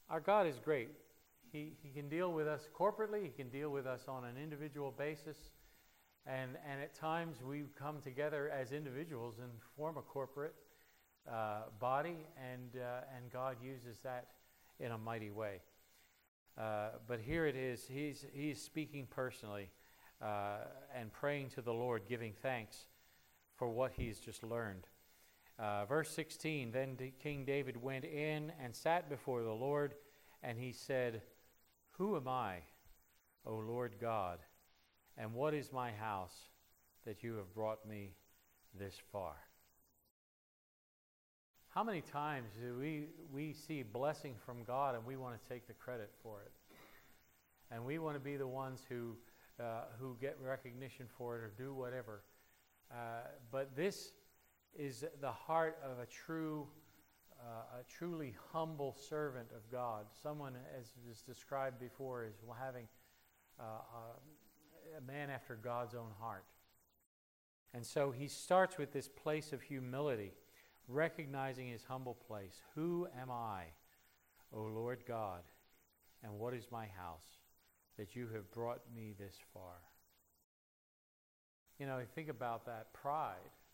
Our God is great. He can deal with us corporately. He can deal with us on an individual basis. And at times we come together as individuals and form a corporate body, and God uses that in a mighty way. But here it is. He's speaking personally and praying to the Lord, giving thanks for what he's just learned. Verse 16, then King David went in and sat before the Lord, and he said, "Who am I, O Lord God, and what is my house that you have brought me this far?" How many times do we see blessing from God and we want to take the credit for it? And we want to be the ones who get recognition for it or do whatever. But this is the heart of a truly humble servant of God. Someone, as was described before, as having a man after God's own heart. And so he starts with this place of humility, recognizing his humble place. Who am I, O Lord God, and what is my house that you have brought me this far? You know, think about that pride.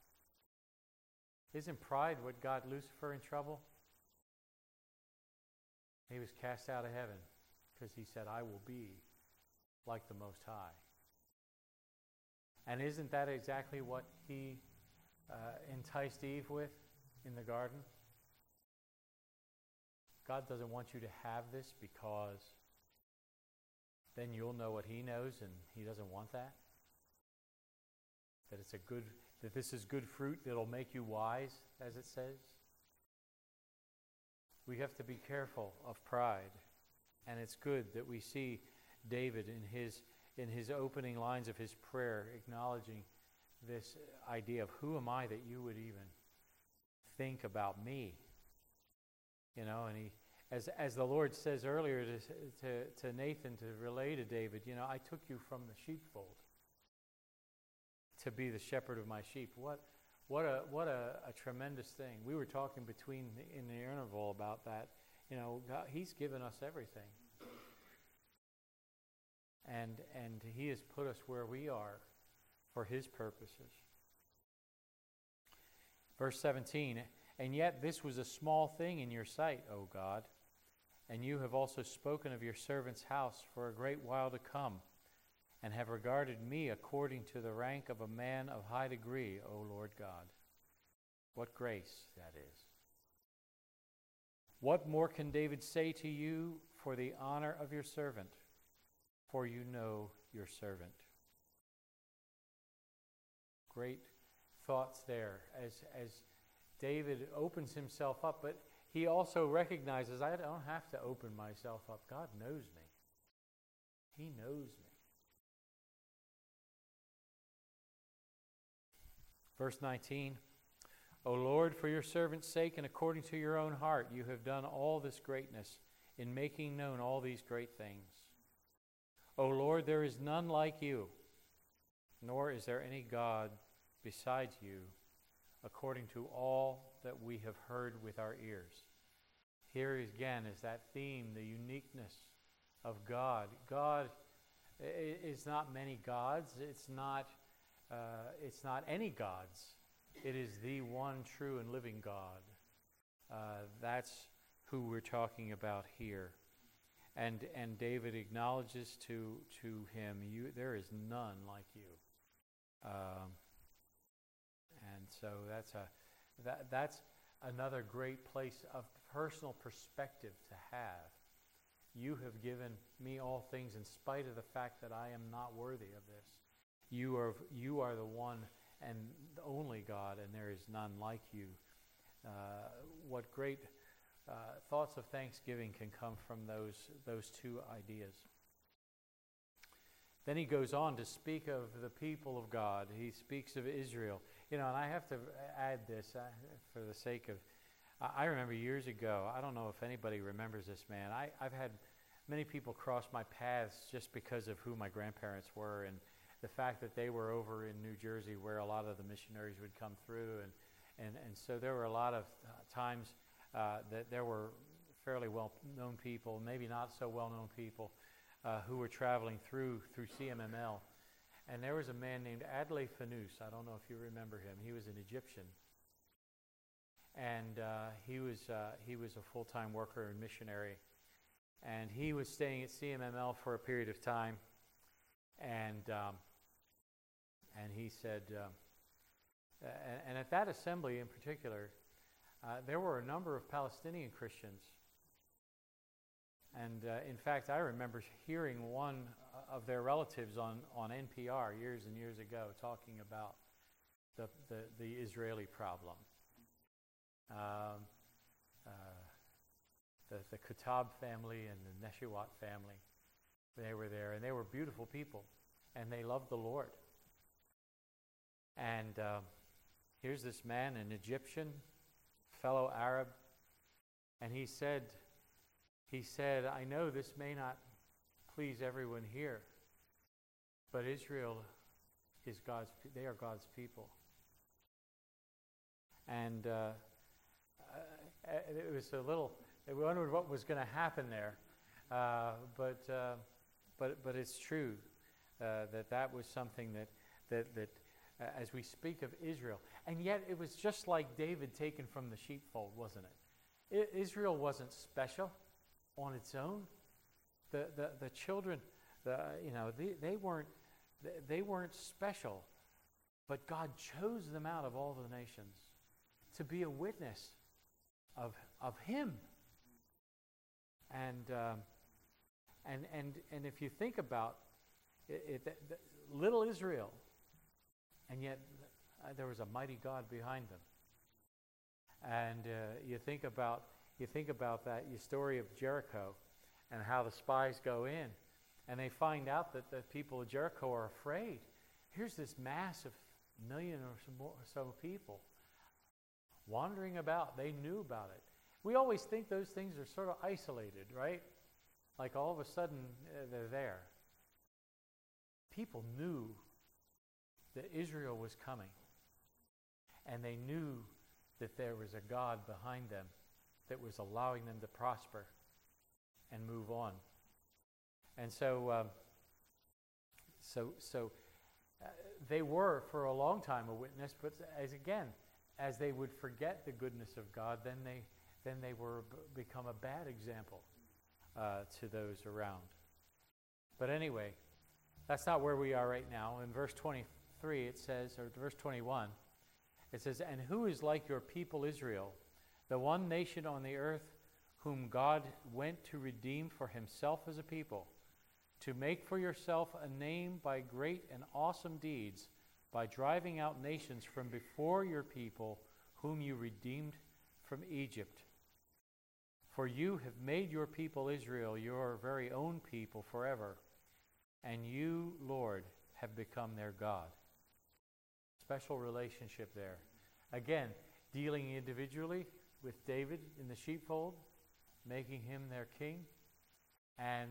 Isn't pride what got Lucifer in trouble? He was cast out of heaven because he said, "I will be like the Most High." And isn't that exactly what he enticed Eve with in the garden? God doesn't want you to have this because then you'll know what he knows, and he doesn't want that. That this is good fruit that'll make you wise, as it says. We have to be careful of pride, and it's good that we see David in his opening lines of his prayer acknowledging this idea of who am I that you would even think about me? You know, and he, as the Lord says earlier to Nathan to relay to David, you know, I took you from the sheepfold to be the shepherd of my sheep. What a tremendous thing. We were talking in the interval about that. You know, God, he's given us everything. And he has put us where we are for his purposes. Verse 17, and yet this was a small thing in your sight, O God, and you have also spoken of your servant's house for a great while to come, and have regarded me according to the rank of a man of high degree, O Lord God. What grace that is. What more can David say to you for the honor of your servant? For you know your servant. Great thoughts there as David opens himself up, but he also recognizes, I don't have to open myself up. God knows me. He knows me. Verse 19, O Lord, for your servant's sake and according to your own heart, you have done all this greatness in making known all these great things. O Lord, there is none like you, nor is there any God besides you, according to all that we have heard with our ears. Here again is that theme, the uniqueness of God. God is not many gods. It's not any gods. It is the one true and living God. That's who we're talking about here. And David acknowledges to him, there is none like you. And so that's another great place of personal perspective to have. You have given me all things in spite of the fact that I am not worthy of this. You are the one and the only God, and there is none like you. What great thoughts of thanksgiving can come from those two ideas. Then he goes on to speak of the people of God. He speaks of Israel. You know, and I have to add this for the sake of, I remember years ago, I don't know if anybody remembers this man. I've had many people cross my paths just because of who my grandparents were and the fact that they were over in New Jersey where a lot of the missionaries would come through. And so there were a lot of times that there were fairly well-known people, maybe not so well-known people, who were traveling through CMML. And there was a man named Adlai Fanous. I don't know if you remember him. He was an Egyptian. And he was a full-time worker and missionary. And he was staying at CMML for a period of time. And he said, and at that assembly in particular, there were a number of Palestinian Christians. And in fact, I remember hearing one of their relatives on NPR years and years ago talking about the Israeli problem. The Khattab family and the Neshawat family, they were there, and they were beautiful people, and they loved the Lord. And here's this man, an Egyptian, fellow Arab, and he said, I know this may not please everyone here, but Israel is they are God's people. And it was a little, I wondered what was going to happen there, but it's true that was something that as we speak of Israel, and yet it was just like David taken from the sheepfold, wasn't it? Israel wasn't special on its own. The children, they weren't special, but God chose them out of all the nations to be a witness of Him. And if you think about it, little Israel, and yet there was a mighty God behind them. And you think about that story of Jericho, and how the spies go in, and they find out that the people of Jericho are afraid. Here's this mass of million or so people wandering about. They knew about it. We always think those things are sort of isolated, right? Like all of a sudden they're there. People knew that Israel was coming, and they knew that there was a God behind them that was allowing them to prosper and move on. And so they were for a long time a witness, but as they would forget the goodness of God, then they were become a bad example to those around. But anyway, that's not where we are right now. In verse 23 it says, or verse 21, it says, "And who is like your people Israel, the one nation on the earth whom God went to redeem for Himself as a people, to make for yourself a name by great and awesome deeds, by driving out nations from before your people, whom you redeemed from Egypt. For you have made your people Israel your very own people forever, and you, Lord, have become their God." Special relationship there. Again, dealing individually with David in the sheepfold, making him their king, and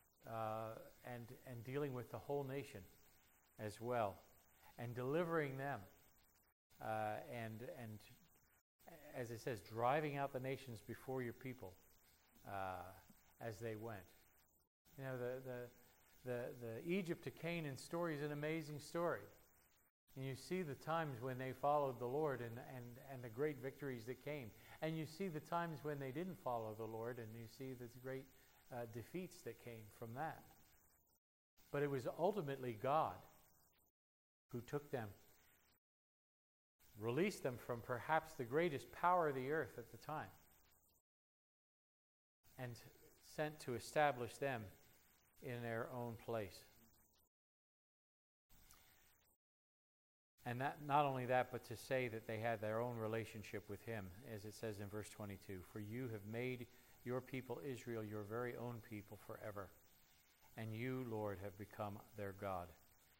dealing with the whole nation as well, and delivering them, and as it says, driving out the nations before your people as they went. You know, the Egypt to Canaan story is an amazing story. And you see the times when they followed the Lord and the great victories that came. And you see the times when they didn't follow the Lord, and you see the great defeats that came from that. But it was ultimately God who took them, released them from perhaps the greatest power of the earth at the time, and sent to establish them in their own place. And not only that, but to say that they had their own relationship with Him, as it says in verse 22, "For you have made your people Israel your very own people forever, and you, Lord, have become their God."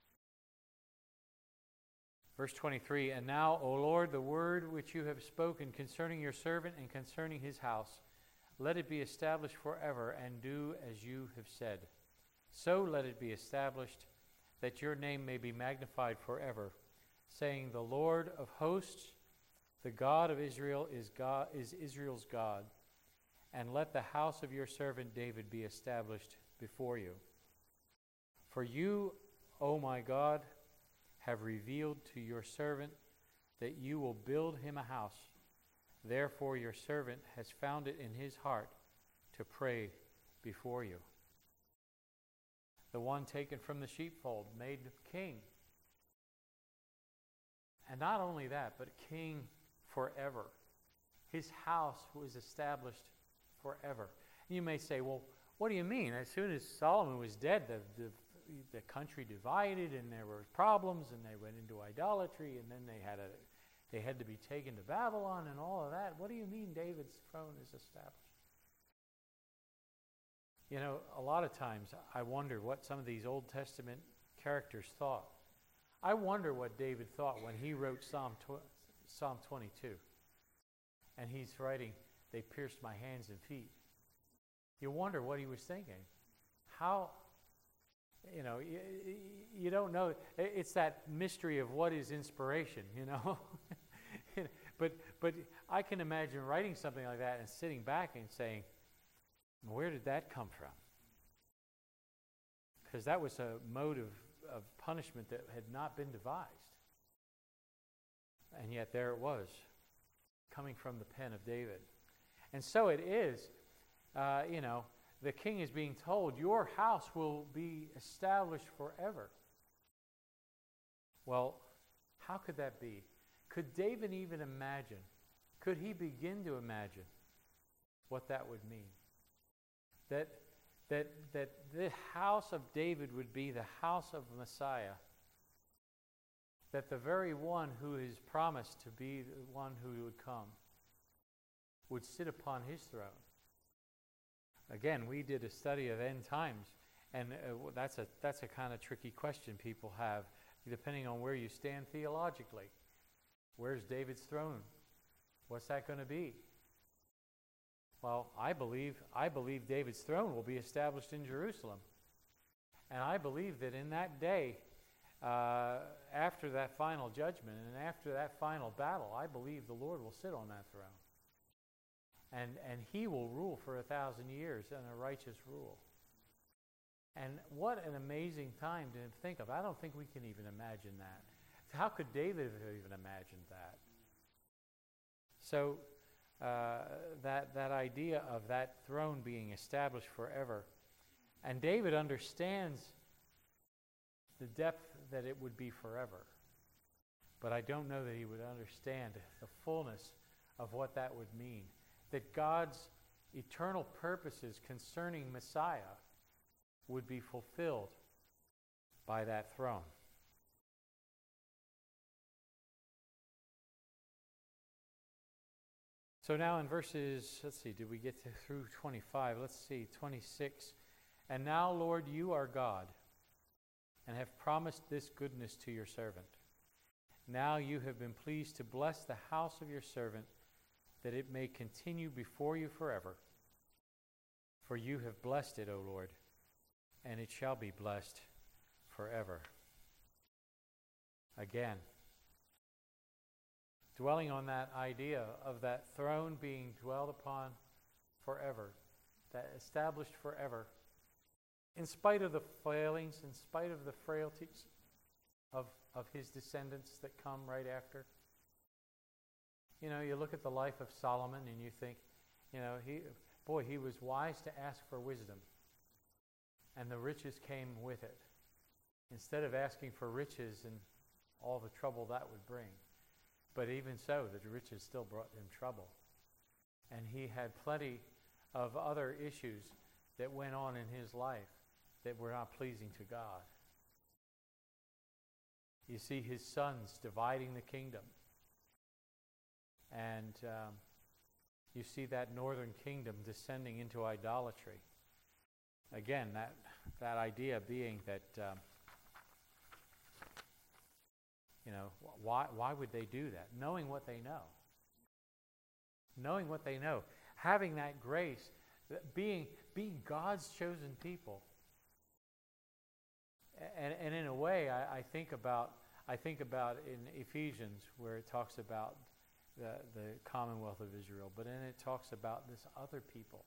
Verse 23, "And now, O Lord, the word which you have spoken concerning your servant and concerning his house, let it be established forever, and do as you have said. So let it be established, that your name may be magnified forever, saying, the Lord of hosts, the God of Israel is Israel's God, and let the house of your servant David be established before you. For you, O my God, have revealed to your servant that you will build him a house. Therefore your servant has found it in his heart to pray before you. The one taken from the sheepfold, made king. And not only that, but king forever. His house was established forever. You may say, well, what do you mean? As soon as Solomon was dead, the country divided, and there were problems, and they went into idolatry, and then they had to be taken to Babylon and all of that. What do you mean David's throne is established? You know, a lot of times I wonder what some of these Old Testament characters thought. I wonder what David thought when he wrote Psalm 22. And he's writing, they pierced my hands and feet. You wonder what he was thinking. How, you know, you don't know. It's that mystery of what is inspiration, you know. But I can imagine writing something like that and sitting back and saying, where did that come from? Because that was a mode of punishment that had not been devised. And yet there it was, coming from the pen of David. And so it is, you know, the king is being told, your house will be established forever. Well, how could that be? Could David even imagine? Could he begin to imagine what that would mean? That the house of David would be the house of Messiah. That the very one who is promised to be the one who would come would sit upon his throne. Again, we did a study of end times, and that's a kind of tricky question people have, depending on where you stand theologically. Where's David's throne? What's that going to be? Well, I believe David's throne will be established in Jerusalem. And I believe that in that day, after that final judgment and after that final battle, I believe the Lord will sit on that throne. And he will rule for 1,000 years in a righteous rule. And what an amazing time to think of. I don't think we can even imagine that. How could David have even imagined that? So that idea of that throne being established forever. And David understands the depth that it would be forever. But I don't know that he would understand the fullness of what that would mean. That God's eternal purposes concerning Messiah would be fulfilled by that throne. So now in verses, let's see, did we get through 25? Let's see, 26. And now, Lord, you are God, and have promised this goodness to your servant. Now you have been pleased to bless the house of your servant, that it may continue before you forever. For you have blessed it, O Lord, and it shall be blessed forever. Again, dwelling on that idea of that throne being dwelled upon forever, that established forever, in spite of the failings, in spite of the frailties of his descendants that come right after. You know, you look at the life of Solomon and you think, you know, he was wise to ask for wisdom, and the riches came with it, instead of asking for riches and all the trouble that would bring. But even so, the riches still brought him trouble. And he had plenty of other issues that went on in his life that were not pleasing to God. You see his sons dividing the kingdom. And you see that northern kingdom descending into idolatry. Again, that idea being that, you know, why would they do that? Knowing what they know. Knowing what they know. Having that grace, being God's chosen people. And in a way, I think about in Ephesians where it talks about the Commonwealth of Israel, but then it talks about this other people,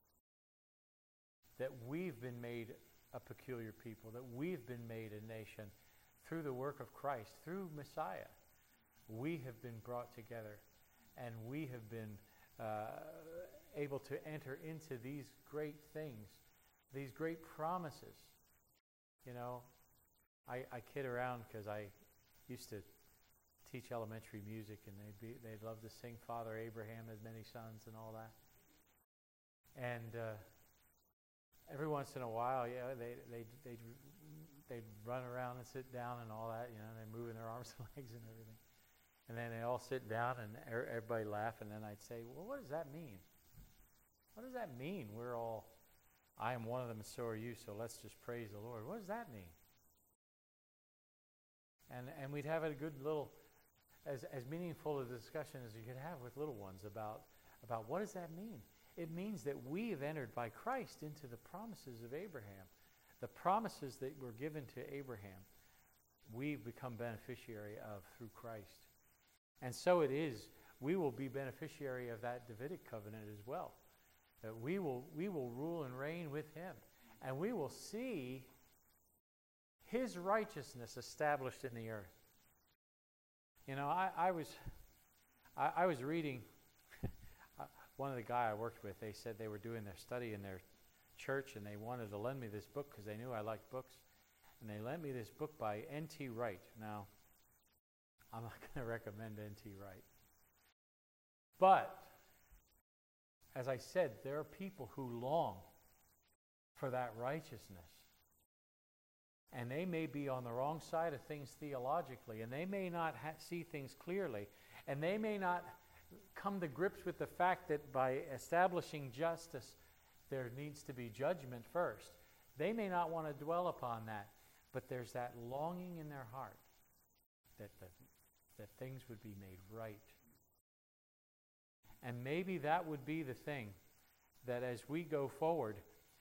that we've been made a peculiar people, that we've been made a nation through the work of Christ, through Messiah. We have been brought together, and we have been able to enter into these great things, these great promises. You know, I kid around because I used to teach elementary music, and they'd love to sing Father Abraham had many sons and all that. And every once in a while, yeah, they'd run around and sit down and all that, you know, they're moving their arms and legs and everything. And then they all sit down and everybody laugh, and then I'd say, well, what does that mean? What does that mean? We're all, I am one of them and so are you, so let's just praise the Lord. What does that mean? And we'd have a good little, as meaningful a discussion as you could have with little ones about what does that mean? It means that we have entered by Christ into the promises of Abraham. The promises that were given to Abraham, we've become beneficiary of through Christ. And so it is, we will be beneficiary of that Davidic covenant as well. That we will rule and reign with him. And we will see his righteousness established in the earth. You know, I was reading, one of the guy I worked with, they said they were doing their study in their church, and they wanted to lend me this book because they knew I liked books. And they lent me this book by N.T. Wright. Now, I'm not going to recommend N.T. Wright. But, as I said, there are people who long for that righteousness. And they may be on the wrong side of things theologically, and they may not see things clearly, and they may not come to grips with the fact that by establishing justice, there needs to be judgment first. They may not want to dwell upon that, but there's that longing in their heart that things would be made right. And maybe that would be the thing that as we go forward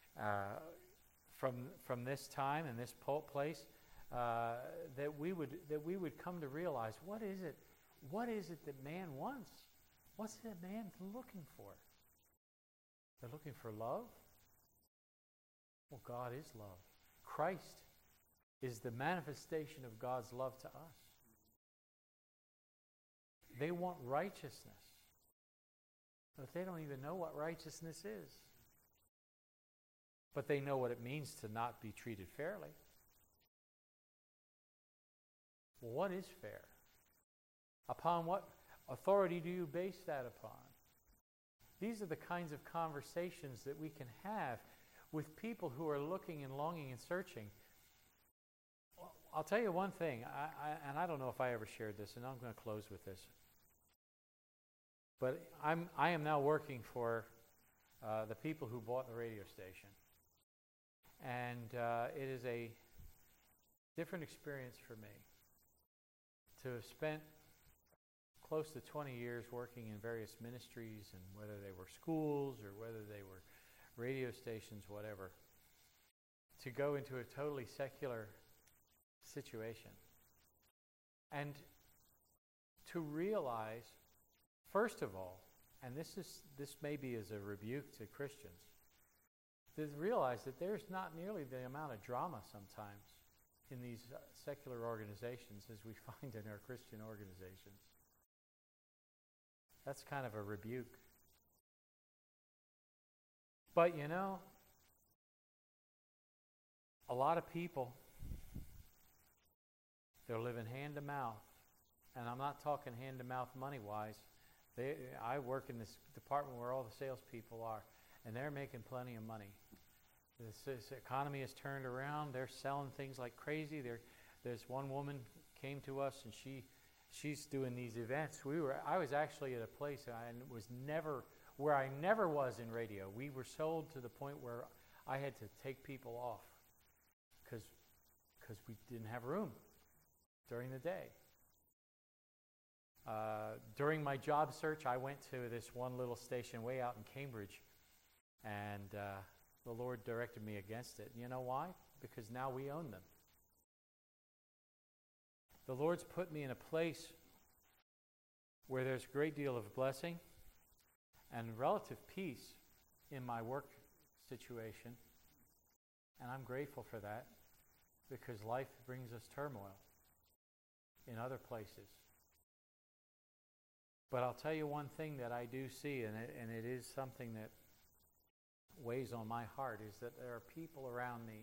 from this time and this place, that we would come to realize, what is it that man wants? What's that man looking for? They're looking for love? Well, God is love. Christ is the manifestation of God's love to us. They want righteousness, but they don't even know what righteousness is. But they know what it means to not be treated fairly. Well, what is fair? Upon what authority do you base that upon? These are the kinds of conversations that we can have with people who are looking and longing and searching. I'll tell you one thing, and I don't know if I ever shared this, and I'm going to close with this. But I am now working for the people who bought the radio station. And it is a different experience for me to have spent close to 20 years working in various ministries, and whether they were schools or whether they were radio stations, whatever, to go into a totally secular situation. And to realize, first of all, and this may be as a rebuke to Christians, to realize that there's not nearly the amount of drama sometimes in these secular organizations as we find in our Christian organizations. That's kind of a rebuke. But you know, a lot of people, they're living hand to mouth. And I'm not talking hand to mouth money-wise. I work in this department where all the salespeople are, and they're making plenty of money. This economy has turned around. They're selling things like crazy. There's one woman came to us, and she's doing these events. I was actually at a place where I never was in radio. We were sold to the point where I had to take people off because we didn't have room during the day. During my job search, I went to this one little station way out in Cambridge, and the Lord directed me against it. You know why? Because now we own them. The Lord's put me in a place where there's a great deal of blessing and relative peace in my work situation. And I'm grateful for that, because life brings us turmoil in other places. But I'll tell you one thing that I do see, and it is something that weighs on my heart, is that there are people around me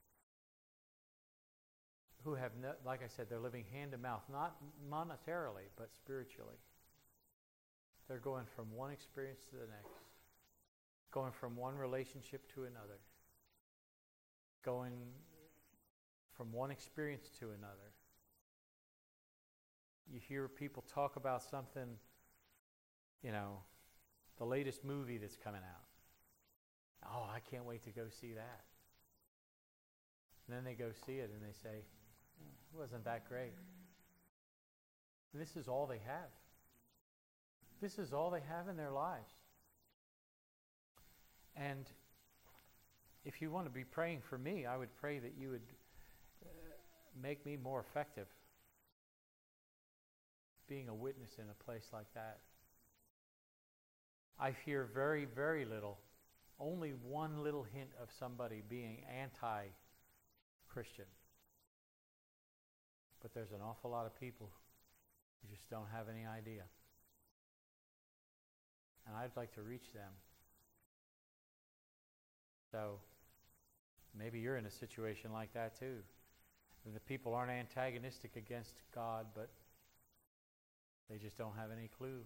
who have, like I said, they're living hand to mouth, not monetarily, but spiritually. They're going from one experience to the next, going from one relationship to another, going from one experience to another. You hear people talk about something, the latest movie that's coming out. Oh, I can't wait to go see that. And then they go see it and they say, wasn't that great? And this is all they have. This is all they have in their lives. And if you want to be praying for me, I would pray that you would make me more effective being a witness in a place like that. I hear very, very little, only one little hint of somebody being anti-Christian. But there's an awful lot of people who just don't have any idea. And I'd like to reach them. So maybe you're in a situation like that too. And the people aren't antagonistic against God, but they just don't have any clue.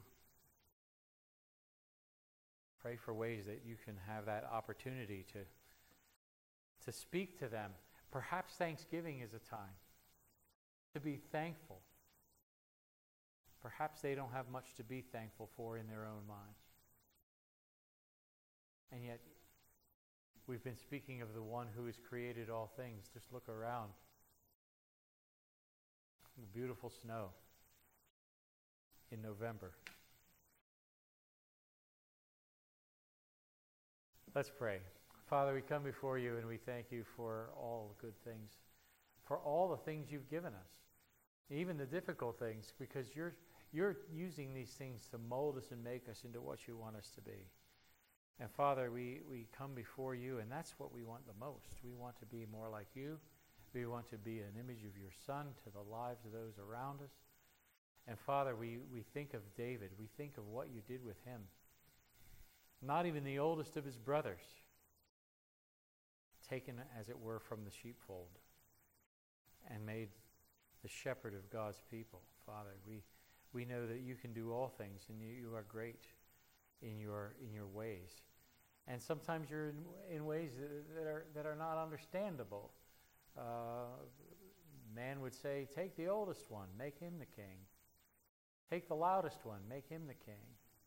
Pray for ways that you can have that opportunity to speak to them. Perhaps Thanksgiving is a time to be thankful. Perhaps they don't have much to be thankful for in their own minds. And yet, we've been speaking of the one who has created all things. Just look around. The beautiful snow in November. Let's pray. Father, we come before you and we thank you for all the good things, for all the things you've given us, even the difficult things, because you're using these things to mold us and make us into what you want us to be. And Father, we come before you, and that's what we want the most. We want to be more like you. We want to be an image of your Son to the lives of those around us. And Father, we think of David. We think of what you did with him. Not even the oldest of his brothers, taken, as it were, from the sheepfold and made the shepherd of God's people. Father, we know that you can do all things, and you are great in your ways. And sometimes you're in ways that are not understandable. Man would say, take the oldest one, make him the king. Take the loudest one, make him the king.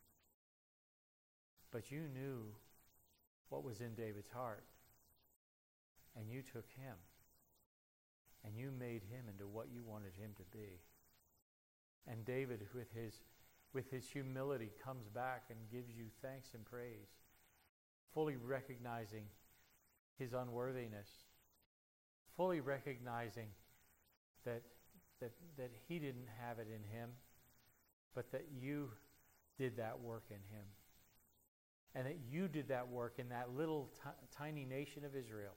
But you knew what was in David's heart. And you took him. And you made him into what you wanted him to be. And David, with his humility, comes back and gives you thanks and praise, fully recognizing his unworthiness, fully recognizing that he didn't have it in him, but that you did that work in him. And that you did that work in that little tiny nation of Israel.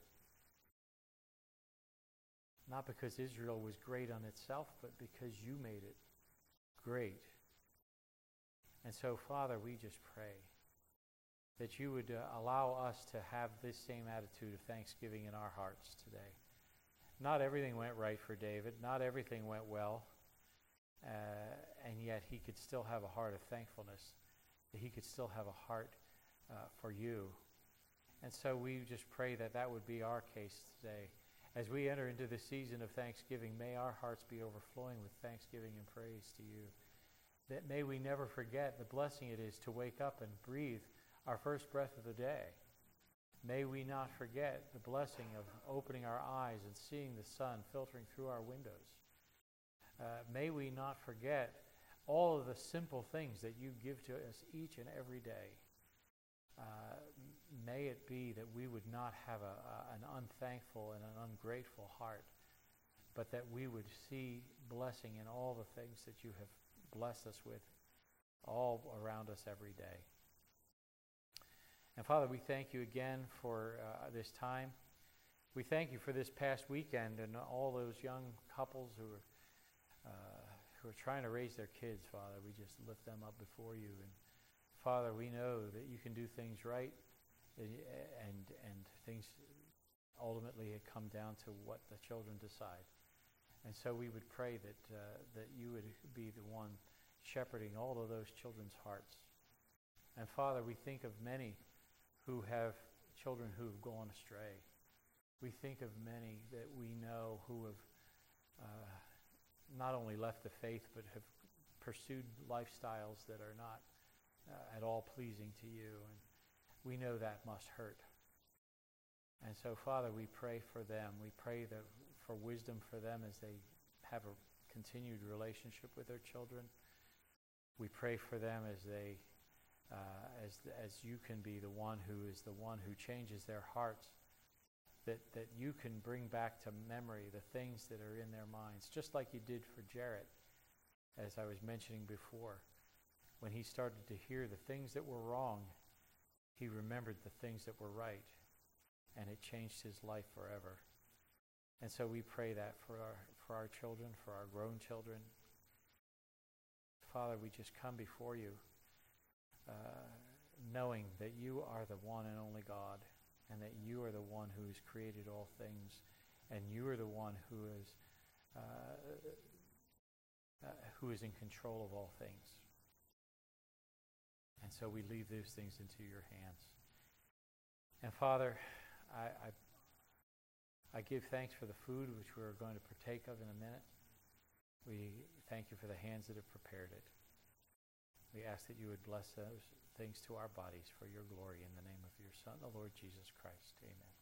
Not because Israel was great on itself, but because you made it great. And so, Father, we just pray that you would allow us to have this same attitude of thanksgiving in our hearts today. Not everything went right for David. Not everything went well. And yet he could still have a heart of thankfulness. He could still have a heart for you. And so we just pray that that would be our case today. As we enter into the season of Thanksgiving, may our hearts be overflowing with thanksgiving and praise to you. That may we never forget the blessing it is to wake up and breathe our first breath of the day. May we not forget the blessing of opening our eyes and seeing the sun filtering through our windows. May we not forget all of the simple things that you give to us each and every day. May it be that we would not have an unthankful and an ungrateful heart, but that we would see blessing in all the things that you have blessed us with all around us every day. And Father, we thank you again for this time. We thank you for this past weekend and all those young couples who are trying to raise their kids, Father. We just lift them up before you. And Father, we know that you can do things right, and things ultimately come down to what the children decide. And so we would pray that you would be the one shepherding all of those children's hearts. And Father, we think of many who have children who have gone astray. We think of many that we know who have not only left the faith, but have pursued lifestyles that are not at all pleasing to you. And we know that must hurt. And so, Father, we pray for them. We pray for wisdom for them as they have a continued relationship with their children. We pray for them as they, as you can be the one who changes their hearts, that you can bring back to memory the things that are in their minds, just like you did for Jarrett, as I was mentioning before. When he started to hear the things that were wrong, he remembered the things that were right, and it changed his life forever. And so we pray that for our children, for our grown children. Father, we just come before you knowing that you are the one and only God, and that you are the one who has created all things, and you are the one who is in control of all things. And so we leave those things into your hands. And Father, I give thanks for the food which we're going to partake of in a minute. We thank you for the hands that have prepared it. We ask that you would bless those things to our bodies for your glory, in the name of your Son, the Lord Jesus Christ. Amen.